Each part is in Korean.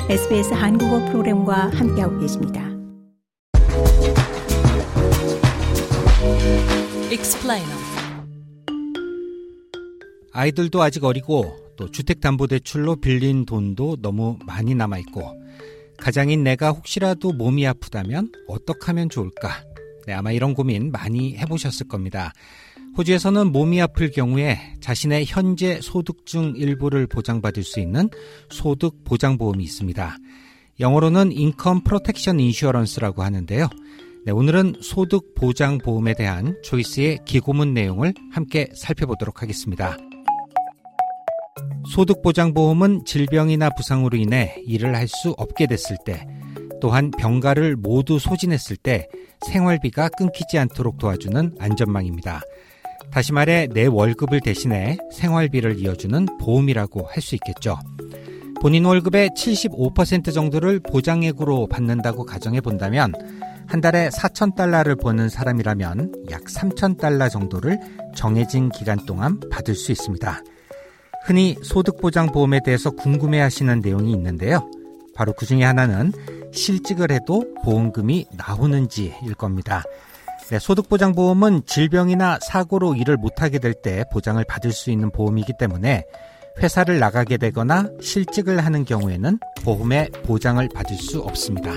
SBS 한국어 프로그램과 함께하고 계십니다. Explainer. 아이들도 아직 어리고 또 주택담보대출로 빌린 돈도 너무 많이 남아있고 가장인 내가 혹시라도 몸이 아프다면 어떻게 하면 좋을까? 네, 아마 이런 고민 많이 해보셨을 겁니다. 호주에서는 몸이 아플 경우에 자신의 현재 소득 중 일부를 보장받을 수 있는 소득 보장보험이 있습니다. 영어로는 Income Protection Insurance라고 하는데요. 네, 오늘은 소득 보장보험에 대한 조이스의 기고문 내용을 함께 살펴보도록 하겠습니다. 소득보장보험은 질병이나 부상으로 인해 일을 할 수 없게 됐을 때, 또한 병가를 모두 소진했을 때 생활비가 끊기지 않도록 도와주는 안전망입니다. 다시 말해 내 월급을 대신해 생활비를 이어주는 보험이라고 할 수 있겠죠. 본인 월급의 75% 정도를 보장액으로 받는다고 가정해 본다면 한 달에 $4,000를 버는 사람이라면 약 $3,000 정도를 정해진 기간 동안 받을 수 있습니다. 흔히 소득보장보험에 대해서 궁금해하시는 내용이 있는데요. 바로 그 중에 하나는 실직을 해도 보험금이 나오는지일 겁니다. 네, 소득보장보험은 질병이나 사고로 일을 못하게 될 때 보장을 받을 수 있는 보험이기 때문에 회사를 나가게 되거나 실직을 하는 경우에는 보험의 보장을 받을 수 없습니다.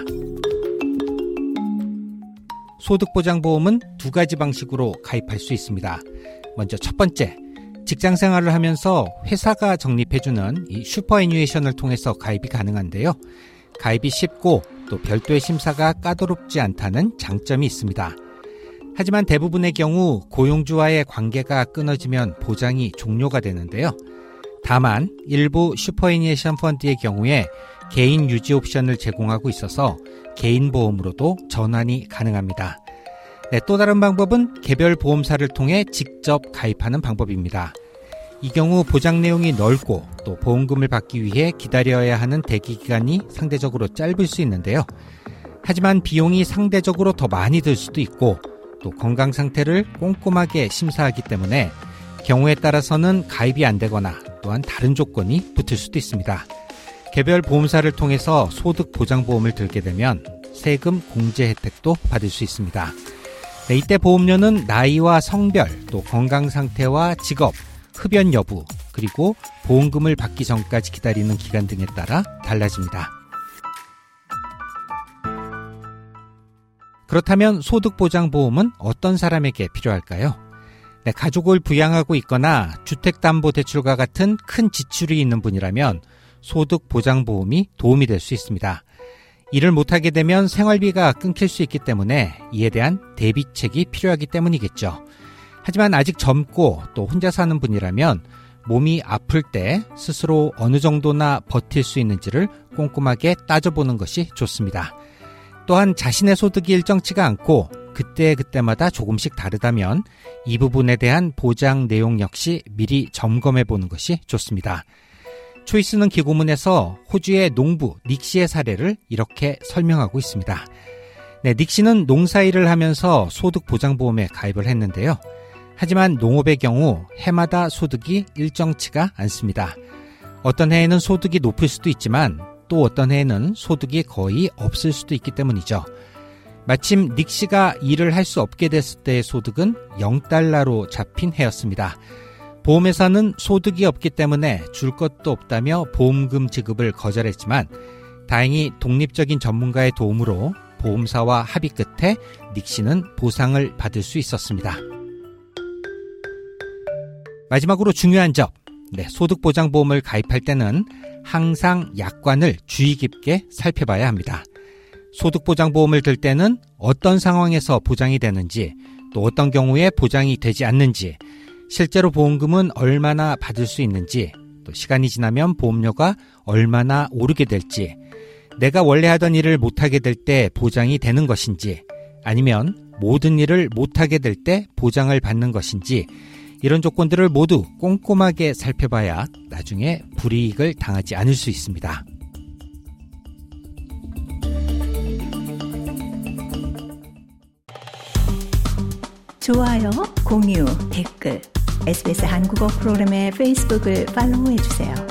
소득보장보험은 두 가지 방식으로 가입할 수 있습니다. 먼저 첫 번째, 직장 생활을 하면서 회사가 적립해주는 이 슈퍼애뉴에이션을 통해서 가입이 가능한데요. 가입이 쉽고 또 별도의 심사가 까다롭지 않다는 장점이 있습니다. 하지만 대부분의 경우 고용주와의 관계가 끊어지면 보장이 종료가 되는데요. 다만 일부 슈퍼애니에이션 펀드의 경우에 개인 유지 옵션을 제공하고 있어서 개인 보험으로도 전환이 가능합니다. 네, 또 다른 방법은 개별 보험사를 통해 직접 가입하는 방법입니다. 이 경우 보장 내용이 넓고 또 보험금을 받기 위해 기다려야 하는 대기 기간이 상대적으로 짧을 수 있는데요. 하지만 비용이 상대적으로 더 많이 들 수도 있고 또 건강 상태를 꼼꼼하게 심사하기 때문에 경우에 따라서는 가입이 안 되거나 또한 다른 조건이 붙을 수도 있습니다. 개별 보험사를 통해서 소득 보장보험을 들게 되면 세금 공제 혜택도 받을 수 있습니다. 네, 이때 보험료는 나이와 성별, 또 건강 상태와 직업, 흡연 여부, 그리고 보험금을 받기 전까지 기다리는 기간 등에 따라 달라집니다. 그렇다면 소득보장보험은 어떤 사람에게 필요할까요? 네, 가족을 부양하고 있거나 주택담보대출과 같은 큰 지출이 있는 분이라면 소득보장보험이 도움이 될 수 있습니다. 일을 못하게 되면 생활비가 끊길 수 있기 때문에 이에 대한 대비책이 필요하기 때문이겠죠. 하지만 아직 젊고 또 혼자 사는 분이라면 몸이 아플 때 스스로 어느 정도나 버틸 수 있는지를 꼼꼼하게 따져보는 것이 좋습니다. 또한 자신의 소득이 일정치가 않고 그때마다 조금씩 다르다면 이 부분에 대한 보장 내용 역시 미리 점검해 보는 것이 좋습니다. 초이스는 기고문에서 호주의 농부 닉 씨의 사례를 이렇게 설명하고 있습니다. 네, 닉 씨는 농사일을 하면서 소득보장보험에 가입을 했는데요. 하지만 농업의 경우 해마다 소득이 일정치가 않습니다. 어떤 해에는 소득이 높을 수도 있지만 또 어떤 해에는 소득이 거의 없을 수도 있기 때문이죠. 마침 닉 씨가 일을 할 수 없게 됐을 때의 소득은 $0로 잡힌 해였습니다. 보험회사는 소득이 없기 때문에 줄 것도 없다며 보험금 지급을 거절했지만 다행히 독립적인 전문가의 도움으로 보험사와 합의 끝에 닉 씨는 보상을 받을 수 있었습니다. 마지막으로 중요한 점, 소득보장보험을 가입할 때는 항상 약관을 주의 깊게 살펴봐야 합니다. 소득보장보험을 들 때는 어떤 상황에서 보장이 되는지, 또 어떤 경우에 보장이 되지 않는지, 실제로 보험금은 얼마나 받을 수 있는지, 또 시간이 지나면 보험료가 얼마나 오르게 될지, 내가 원래 하던 일을 못하게 될 때 보장이 되는 것인지, 아니면 모든 일을 못하게 될 때 보장을 받는 것인지, 이런 조건들을 모두 꼼꼼하게 살펴봐야 나중에 불이익을 당하지 않을 수 있습니다. 좋아요, 공유, 댓글, SBS 한국어 프로그램의 페이스북을 팔로우해주세요.